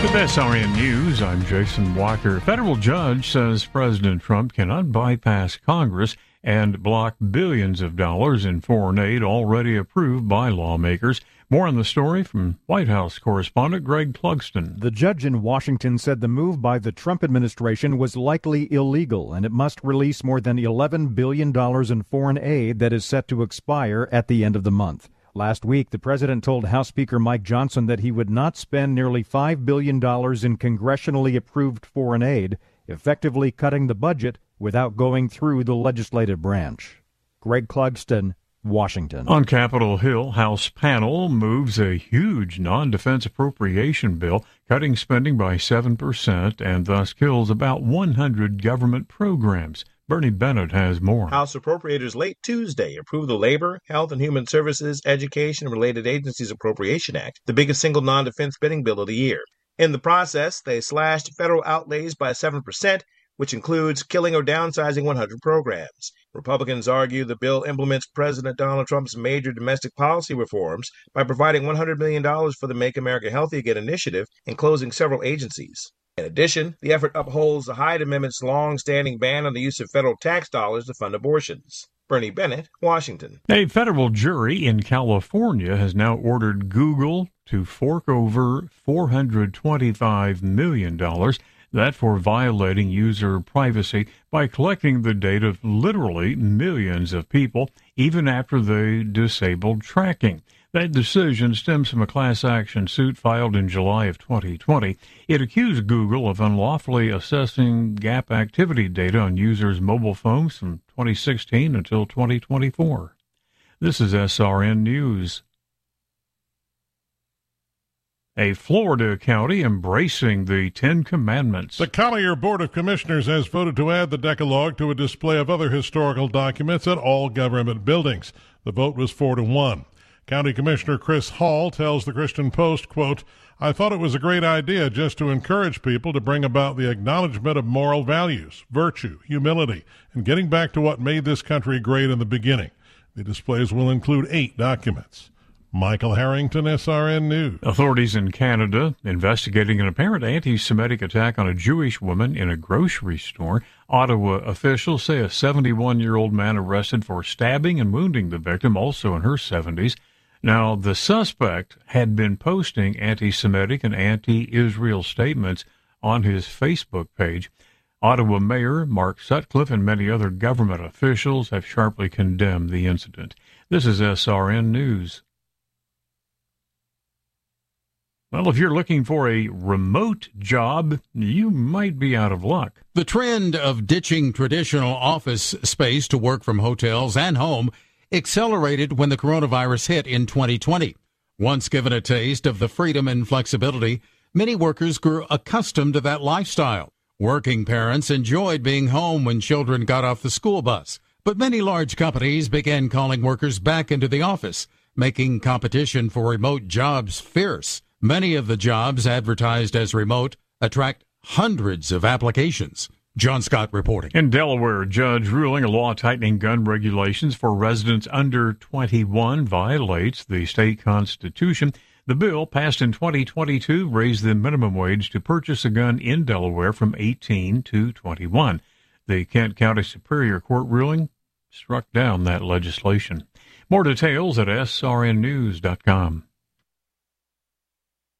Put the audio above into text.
With SRN News, I'm Jason Walker. Federal judge says President Trump cannot bypass Congress and block billions of dollars in foreign aid already approved by lawmakers. More on the story from White House correspondent Greg Clugston. The judge in Washington said the move by the Trump administration was likely illegal, and it must release more than $11 billion in foreign aid that is set to expire at the end of the month. Last week, the president told House Speaker Mike Johnson that he would not spend nearly $5 billion in congressionally approved foreign aid, effectively cutting the budget without going through the legislative branch. Greg Clugston, Washington. On Capitol Hill, House panel moves a huge non-defense appropriation bill, cutting spending by 7% and thus kills about 100 government programs. Bernie Bennett has more. House appropriators late Tuesday approved the Labor, Health and Human Services, Education and Related Agencies Appropriation Act, the biggest single non-defense spending bill of the year. In the process, they slashed federal outlays by 7%, which includes killing or downsizing 100 programs. Republicans argue the bill implements President Donald Trump's major domestic policy reforms by providing $100 million for the Make America Healthy Again initiative and closing several agencies. In addition, the effort upholds the Hyde Amendment's long-standing ban on the use of federal tax dollars to fund abortions. Bernie Bennett, Washington. A federal jury in California has now ordered Google to fork over $425 million. That for violating user privacy by collecting the data of literally millions of people, even after they disabled tracking. That decision stems from a class action suit filed in July of 2020. It accused Google of unlawfully assessing Gap activity data on users' mobile phones from 2016 until 2024. This is SRN News. A Florida county embracing the Ten Commandments. The Collier Board of Commissioners has voted to add the Decalogue to a display of other historical documents at all government buildings. The vote was 4-1. County Commissioner Chris Hall tells the Christian Post, quote, "I thought it was a great idea just to encourage people to bring about the acknowledgement of moral values, virtue, humility, and getting back to what made this country great in the beginning. The displays will include 8 documents." Michael Harrington, SRN News. Authorities in Canada investigating an apparent anti-Semitic attack on a Jewish woman in a grocery store. Ottawa officials say a 71-year-old man arrested for stabbing and wounding the victim, also in her 70s. Now, the suspect had been posting anti-Semitic and anti-Israel statements on his Facebook page. Ottawa Mayor Mark Sutcliffe and many other government officials have sharply condemned the incident. This is SRN News. Well, if you're looking for a remote job, you might be out of luck. The trend of ditching traditional office space to work from hotels and home accelerated when the coronavirus hit in 2020. Once given a taste of the freedom and flexibility, many workers grew accustomed to that lifestyle. Working parents enjoyed being home when children got off the school bus, but many large companies began calling workers back into the office, making competition for remote jobs fierce. Many of the jobs advertised as remote attract hundreds of applications. John Scott reporting. In Delaware, a judge ruling a law tightening gun regulations for residents under 21 violates the state constitution. The bill, passed in 2022, raised the minimum wage to purchase a gun in Delaware from 18 to 21. The Kent County Superior Court ruling struck down that legislation. More details at srnnews.com.